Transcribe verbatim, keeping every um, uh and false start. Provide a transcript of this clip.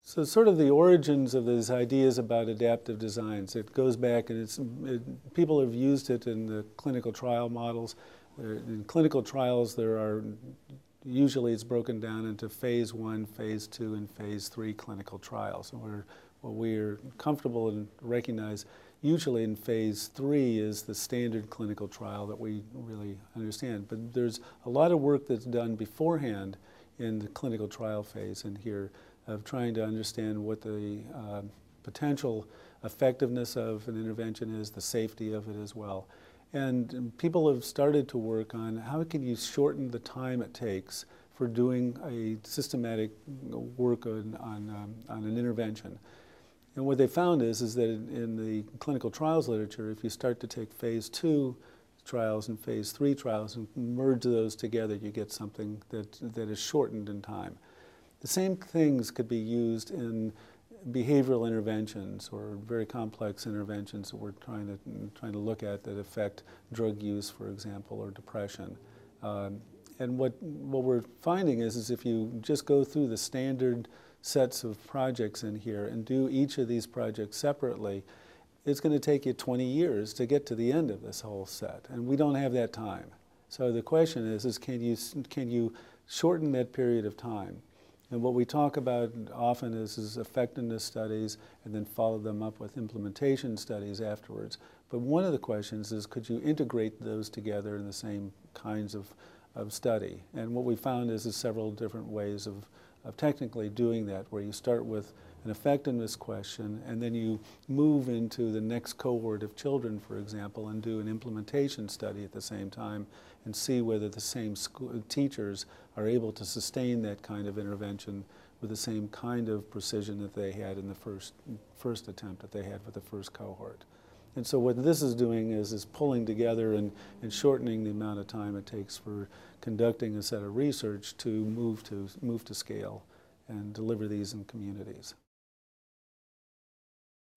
So sort of the origins of these ideas about adaptive designs, it goes back and it's, it, people have used it in the clinical trial models. In clinical trials there are, usually it's broken down into phase one, phase two, and phase three clinical trials. And we're, what we're comfortable and recognize usually in phase three is the standard clinical trial that we really understand. But there's a lot of work that's done beforehand in the clinical trial phase in here of trying to understand what the uh, potential effectiveness of an intervention is, the safety of it as well. And people have started to work on how can you shorten the time it takes for doing a systematic work on, on, um, on an intervention. And what they found is, is that in, in the clinical trials literature, if you start to take phase two trials and phase three trials and merge those together, you get something that, that is shortened in time. The same things could be used in behavioral interventions or very complex interventions that we're trying to, trying to look at that affect drug use, for example, or depression. Um, and what, what we're finding is, is if you just go through the standard sets of projects in here and do each of these projects separately, it's going to take you twenty years to get to the end of this whole set, and we don't have that time. So the question is, is can you, can you shorten that period of time? And what we talk about often is, is effectiveness studies and then follow them up with implementation studies afterwards. But one of the questions is, could you integrate those together in the same kinds of, of study? And what we found is, is several different ways of, of technically doing that, where you start with an effectiveness question and then you move into the next cohort of children, for example, and do an implementation study at the same time and see whether the same school teachers are able to sustain that kind of intervention with the same kind of precision that they had in the first, first attempt that they had with the first cohort. And so what this is doing is, is pulling together and, and shortening the amount of time it takes for conducting a set of research to move to, move to scale and deliver these in communities.